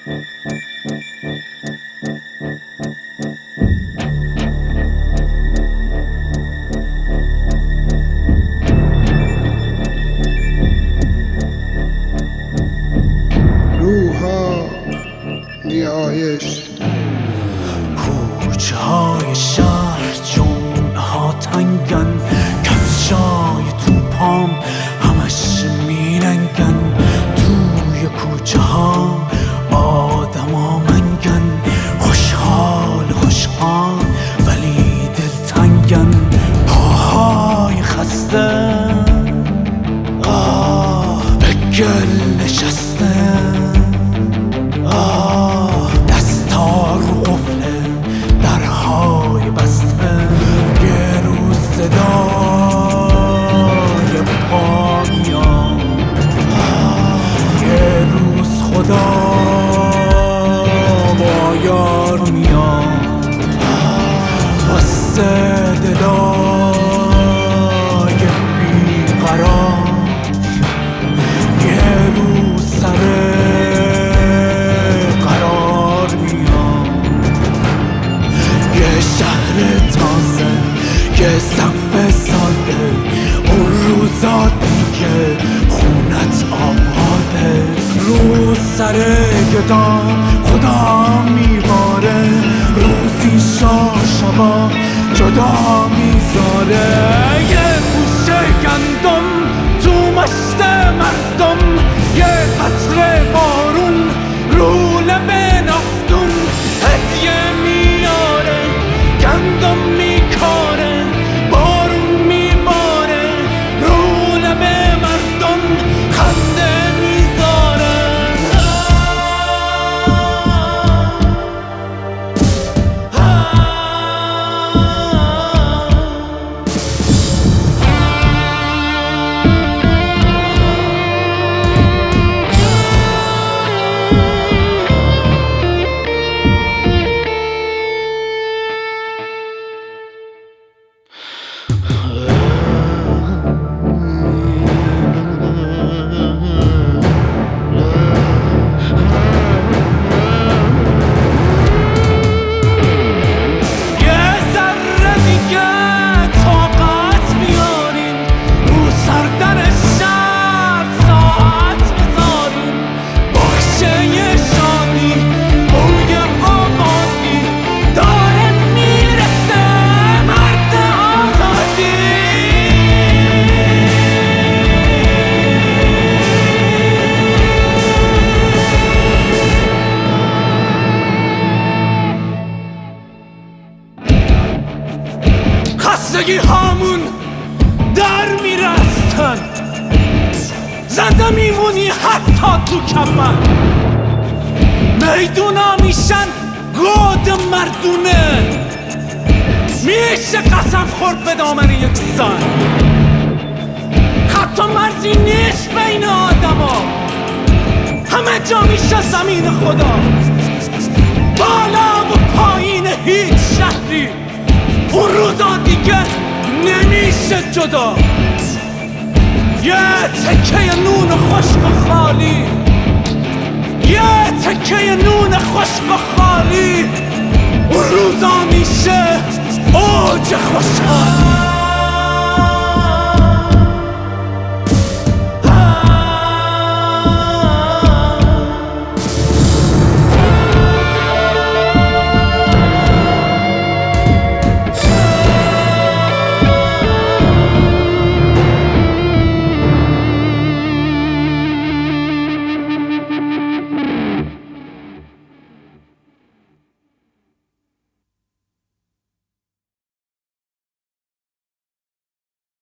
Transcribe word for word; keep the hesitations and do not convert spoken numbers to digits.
روحا نیایش کوچه های شهر جمعه ها تنگن، کفشای توپام همش میرنگن، توی کوچه ها آدم ها منگن، خوشحال خوشحال ولی دلتنگن، پاهای خسته آه به گل نشسته، آه دستا رو قفله درهای بسته، یه روز صدای پا میاد، یه روز خدا با یار میاد، واسه دلای بیقرار یه روز سر یه سقف ساده، اون روزا دیگه خونت آباده، روز سر گدا خدا میباره، روزی شا شبا جدا میذاره، یه گوشه گندم تو مشت مردم، یه قطره بارون رو لب نفتون، هدیه میاره گندم میکاره، بارون میباره رو لب مردم خنده میذاره. خستگی هامون در میرستن، زنده میمونی حتی تو کفن، میدونا میشن گود مردونه، میشه قسم خورد به دامن یک زن، حتی مرزی نیست بین آدم ها، همه جا میشه زمین خدا، بالا و پایین هیچ شهری اون روزا دیگه نمیشه جدا، یه تکه نون خشک و خالی، یه تکه نون خشک و خالی اون روزا میشه اوج خوشحال.